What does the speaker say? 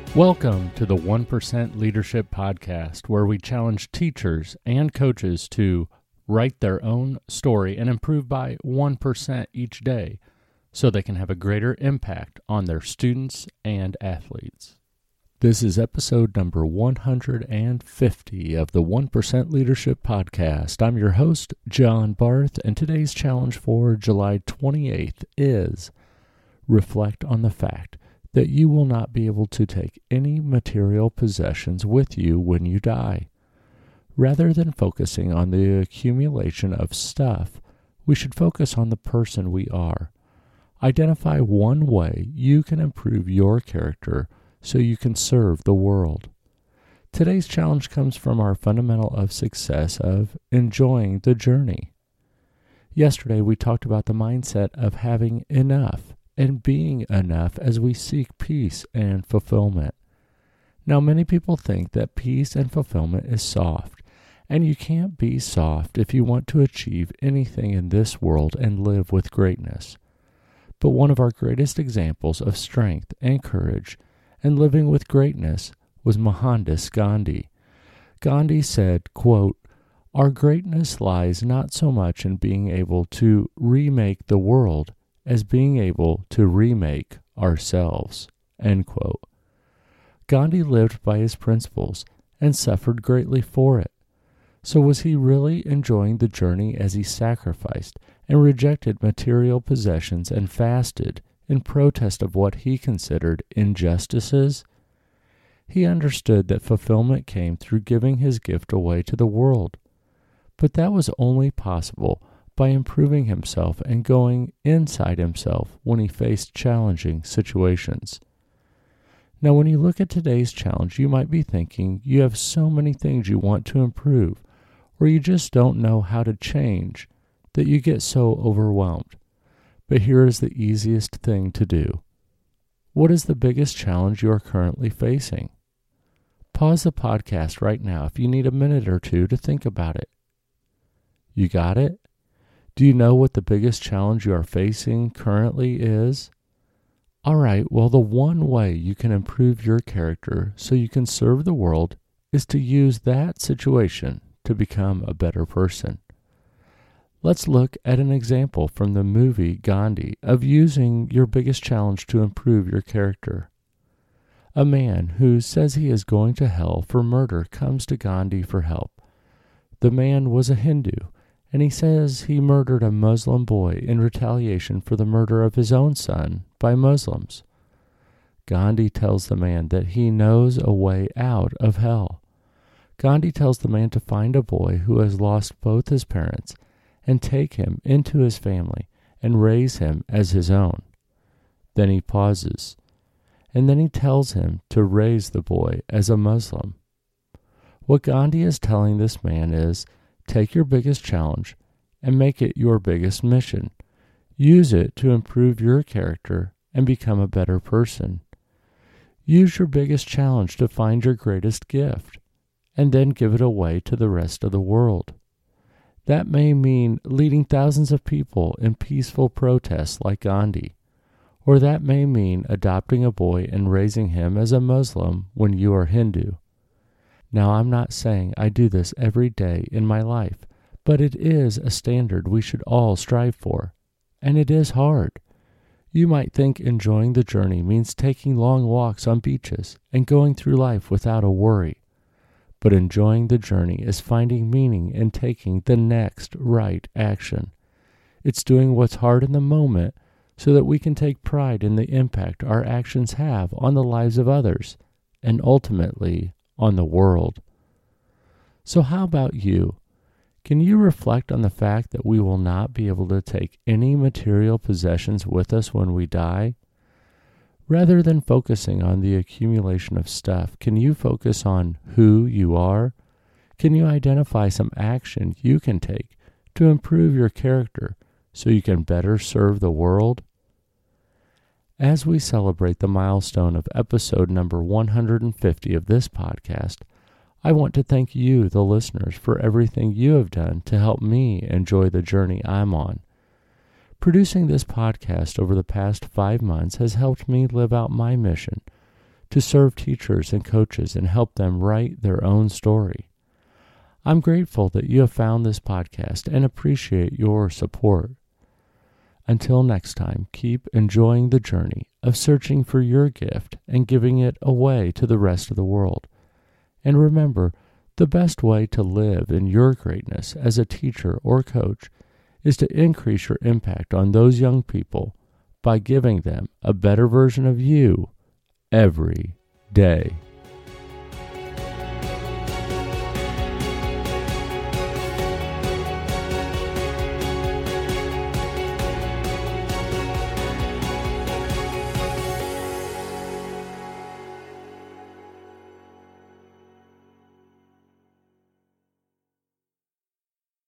Welcome to the 1% Leadership Podcast, where we challenge teachers and coaches to write their own story and improve by 1% each day so they can have a greater impact on their students and athletes. This is episode number 150 of the 1% Leadership Podcast. I'm your host, John Barth, and today's challenge for July 28th is reflect on the fact that you will not be able to take any material possessions with you when you die. Rather than focusing on the accumulation of stuff, we should focus on the person we are. Identify one way you can improve your character so you can serve the world. Today's challenge comes from our fundamental of success of enjoying the journey. Yesterday we talked about the mindset of having enough and being enough as we seek peace and fulfillment. Now, many people think that peace and fulfillment is soft, and you can't be soft if you want to achieve anything in this world and live with greatness. But one of our greatest examples of strength and courage and living with greatness was Mohandas Gandhi. Gandhi said, quote, "Our greatness lies not so much in being able to remake the world as being able to remake ourselves," end quote. Gandhi lived by his principles and suffered greatly for it. So was he really enjoying the journey as he sacrificed and rejected material possessions and fasted in protest of what he considered injustices? He understood that fulfillment came through giving his gift away to the world. But that was only possible by improving himself and going inside himself when he faced challenging situations. Now, when you look at today's challenge, you might be thinking you have so many things you want to improve, or you just don't know how to change, that you get so overwhelmed. But here is the easiest thing to do. What is the biggest challenge you are currently facing? Pause the podcast right now if you need a minute or two to think about it. You got it? Do you know what the biggest challenge you are facing currently is? All right, well, the one way you can improve your character so you can serve the world is to use that situation to become a better person. Let's look at an example from the movie Gandhi of using your biggest challenge to improve your character. A man who says he is going to hell for murder comes to Gandhi for help. The man was a Hindu, and he says he murdered a Muslim boy in retaliation for the murder of his own son by Muslims. Gandhi tells the man that he knows a way out of hell. Gandhi tells the man to find a boy who has lost both his parents and take him into his family and raise him as his own. Then he pauses, and then he tells him to raise the boy as a Muslim. What Gandhi is telling this man is, take your biggest challenge and make it your biggest mission. Use it to improve your character and become a better person. Use your biggest challenge to find your greatest gift, and then give it away to the rest of the world. That may mean leading thousands of people in peaceful protests like Gandhi, or that may mean adopting a boy and raising him as a Muslim when you are Hindu. Now, I'm not saying I do this every day in my life, but it is a standard we should all strive for, and it is hard. You might think enjoying the journey means taking long walks on beaches and going through life without a worry, but enjoying the journey is finding meaning in taking the next right action. It's doing what's hard in the moment so that we can take pride in the impact our actions have on the lives of others, and ultimately on the world. So how about you? Can you reflect on the fact that we will not be able to take any material possessions with us when we die? Rather than focusing on the accumulation of stuff, can you focus on who you are? Can you identify some action you can take to improve your character so you can better serve the world? As we celebrate the milestone of episode number 150 of this podcast, I want to thank you, the listeners, for everything you have done to help me enjoy the journey I'm on. Producing this podcast over the past 5 months has helped me live out my mission to serve teachers and coaches and help them write their own story. I'm grateful that you have found this podcast and appreciate your support. Until next time, keep enjoying the journey of searching for your gift and giving it away to the rest of the world. And remember, the best way to live in your greatness as a teacher or coach is to increase your impact on those young people by giving them a better version of you every day.